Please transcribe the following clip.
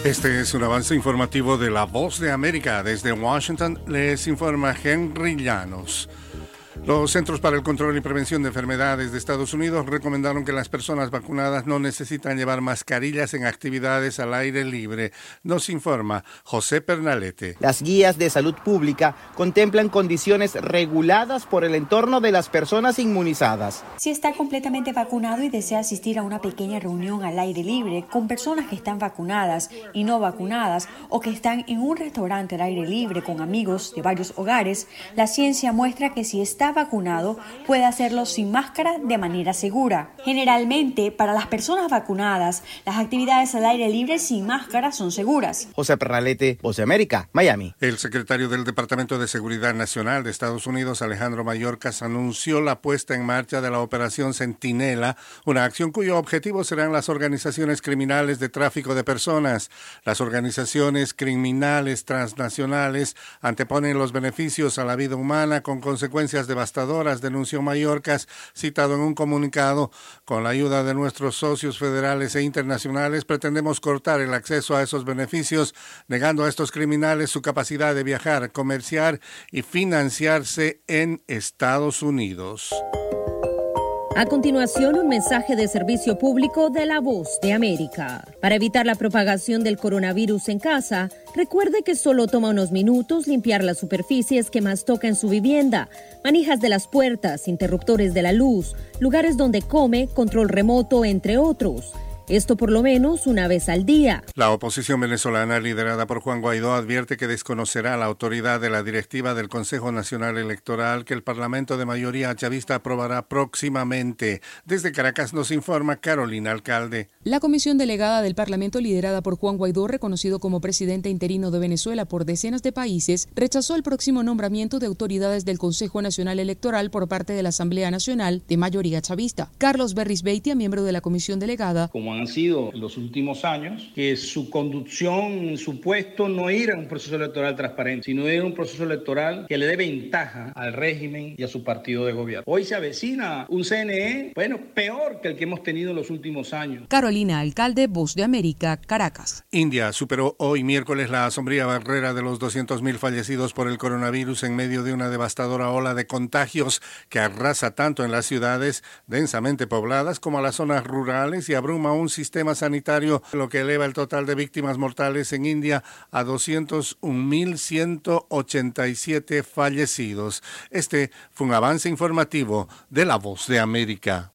Este es un avance informativo de La Voz de América. Desde Washington les informa Henry Llanos. Los Centros para el Control y Prevención de Enfermedades de Estados Unidos recomendaron que las personas vacunadas no necesitan llevar mascarillas en actividades al aire libre. Nos informa José Pernalete. Las guías de salud pública contemplan condiciones reguladas por el entorno de las personas inmunizadas. Si está completamente vacunado y desea asistir a una pequeña reunión al aire libre con personas que están vacunadas y no vacunadas, o que están en un restaurante al aire libre con amigos de varios hogares, la ciencia muestra que si está vacunado puede hacerlo sin máscara de manera segura. Generalmente, para las personas vacunadas, las actividades al aire libre sin máscara son seguras. José Pernalete, Voz de América, Miami. El secretario del Departamento de Seguridad Nacional de Estados Unidos, Alejandro Mayorkas, anunció la puesta en marcha de la Operación Centinela, una acción cuyo objetivo serán las organizaciones criminales de tráfico de personas. Las organizaciones criminales transnacionales anteponen los beneficios a la vida humana con consecuencias devastadoras, denunció Mayorkas, citado en un comunicado. Con la ayuda de nuestros socios federales e internacionales, pretendemos cortar el acceso a esos beneficios, negando a estos criminales su capacidad de viajar, comerciar y financiarse en Estados Unidos. A continuación, un mensaje de servicio público de La Voz de América. Para evitar la propagación del coronavirus en casa, recuerde que solo toma unos minutos limpiar las superficies que más toca en su vivienda, manijas de las puertas, interruptores de la luz, lugares donde come, control remoto, entre otros. Esto por lo menos una vez al día. La oposición venezolana, liderada por Juan Guaidó, advierte que desconocerá la autoridad de la directiva del Consejo Nacional Electoral que el Parlamento de mayoría chavista aprobará próximamente. Desde Caracas nos informa Carolina Alcalde. La comisión delegada del Parlamento, liderada por Juan Guaidó, reconocido como presidente interino de Venezuela por decenas de países, rechazó el próximo nombramiento de autoridades del Consejo Nacional Electoral por parte de la Asamblea Nacional de mayoría chavista. Carlos Berris Beitia, miembro de la comisión delegada, han sido en los últimos años, que su conducción, su puesto no era un proceso electoral transparente, sino era un proceso electoral que le dé ventaja al régimen y a su partido de gobierno. Hoy se avecina un CNE, peor que el que hemos tenido en los últimos años. Carolina Alcalde, Voz de América, Caracas. India superó hoy miércoles la sombría barrera de los 200.000 fallecidos por el coronavirus en medio de una devastadora ola de contagios que arrasa tanto en las ciudades densamente pobladas como a las zonas rurales y abruma un sistema sanitario, lo que eleva el total de víctimas mortales en India a 201.187 fallecidos. Este fue un avance informativo de La Voz de América.